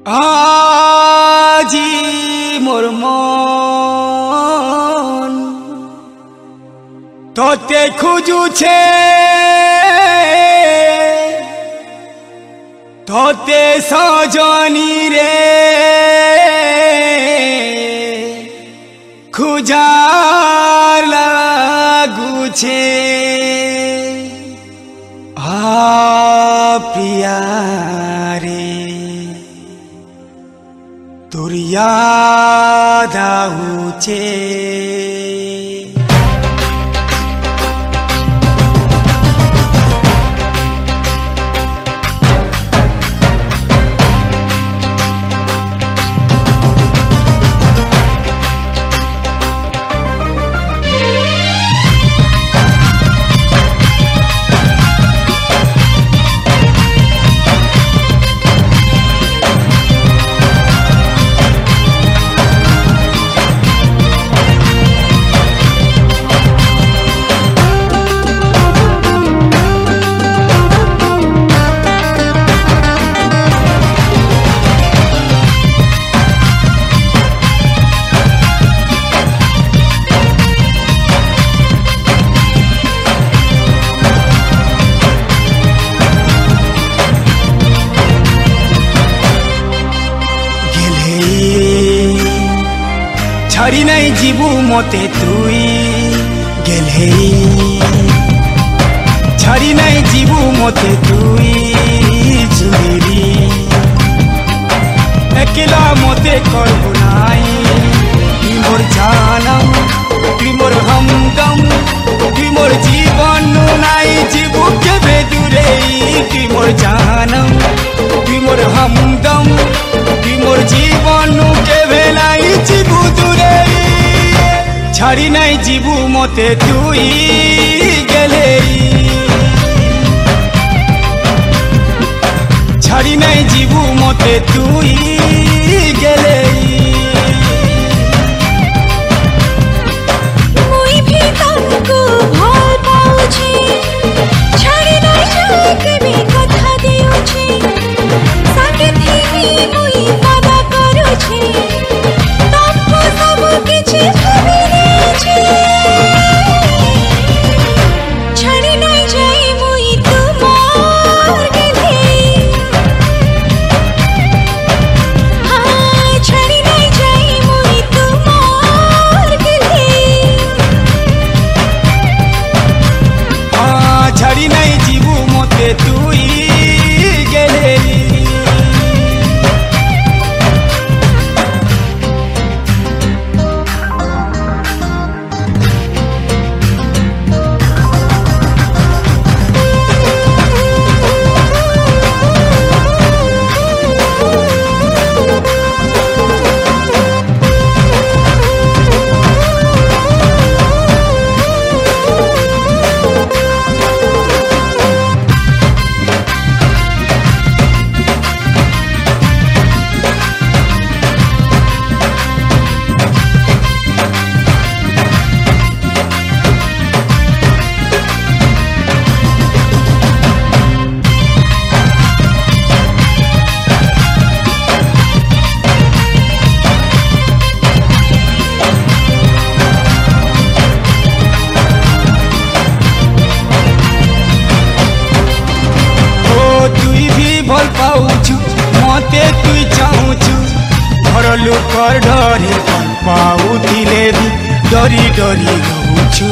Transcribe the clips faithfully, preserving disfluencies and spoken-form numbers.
আজি মোর মন তোতে খুঁজুছে তোতে সজনী রে খুঁজার লাগুছে আ প্রিয়া রে তোর याद आउचे छाड़ी नहीं जीवू मते तुई गेले छाड़ी नहीं जीवू मते तुई जुमेरी अकेला मते करबो नाई तुई मोर जानम तुई मोर हमदम तुई मोर जीवन नाई जीवू केबे दूरे तुई मोर जानम तुई मोर हमदम तुई मोर जीवन केबे नाई जीवू दूरे छाड़ी नहीं जीवू मते तुई गेले छाड़ी नहीं जीवू मते तुई गेले मुई भी तुमको भल पाउछि छाड़ी नहीं जाके भी कथा दिउछि संगे थी मुई वादा करूछि तुमको सब किछि भाबी नेछि छाड़ी नहीं जाई मुई तुमार गेले हाँ छाड़ी नहीं जाई मुई तुमार गेले हाँ छाड़ी नहीं जीवू मते तुई गेले भल पाउछु मते तुई चाहुछु घर लोकर डरे भल पाउथिले भी डरी डरी रहूछु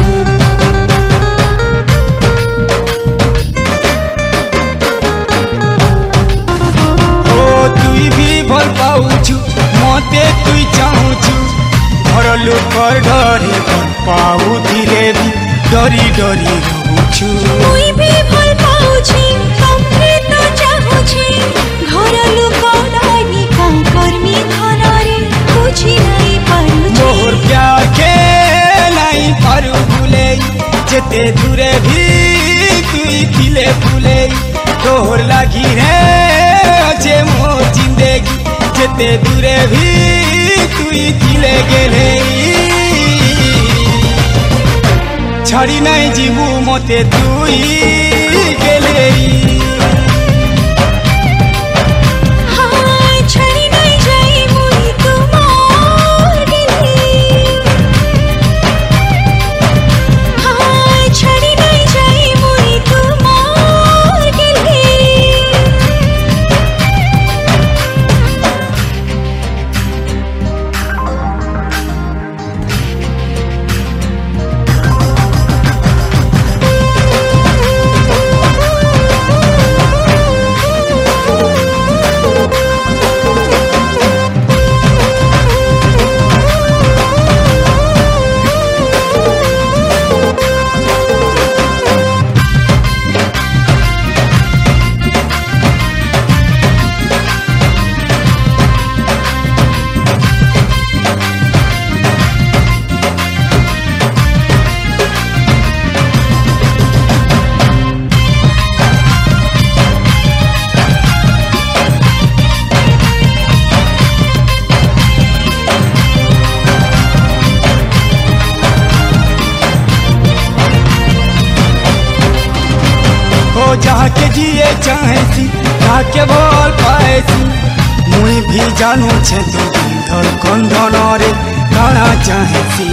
ओ तुई भी भल पाउछु मते तुई चाहुछु घर लोकर डरे भल पाउथिले भी डरी डरी रहूछु मुई भी भल पाउछि तुमके तो चाहुछि घर लोक डानी कम कर्मी धनरे बुझी नहीं पारुछि मोर प्यार के नहीं पारू भूले जेते दूरे भी तुई खिले फूले तोहर लागी रे अजे मोर जिंदगी जेते दूरे भी तुई खिले गेले छाड़ी नहीं जीवू मते तुई गेले हाँ जाके जिए चाहेसी ताके भल पाएसी मुई भी जानू छे तू धड़कन धनरे काना चाहेसी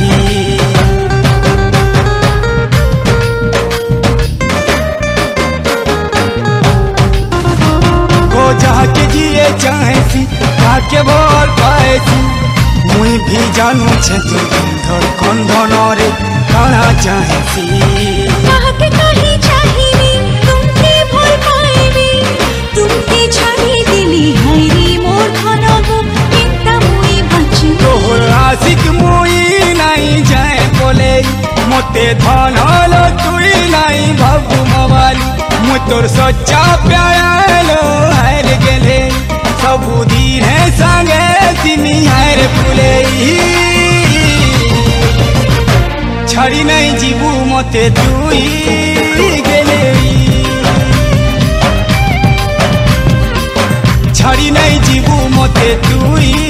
गो जाके जिए चाहेसी ताके भल पाएसी मुई भी जानू छे तू धड़कन धनरे काना चाहेसी काहके काहे चाहिनी तुमके भल पाइबी तुमके छाड़ी दिली हायरी मोर धनगो किंता मुई बचू तोहर आशिक मुई नहीं जाए बोले मोते धनल तुई नहीं बाबू मवाली मु तोर सच्चा प्यालो हार गेले सबू धीरे संगे तिनी हार फुले छाड़ी नहीं जीवू मोते तुई गेले छाड़ी नहीं जीवू मोते तुई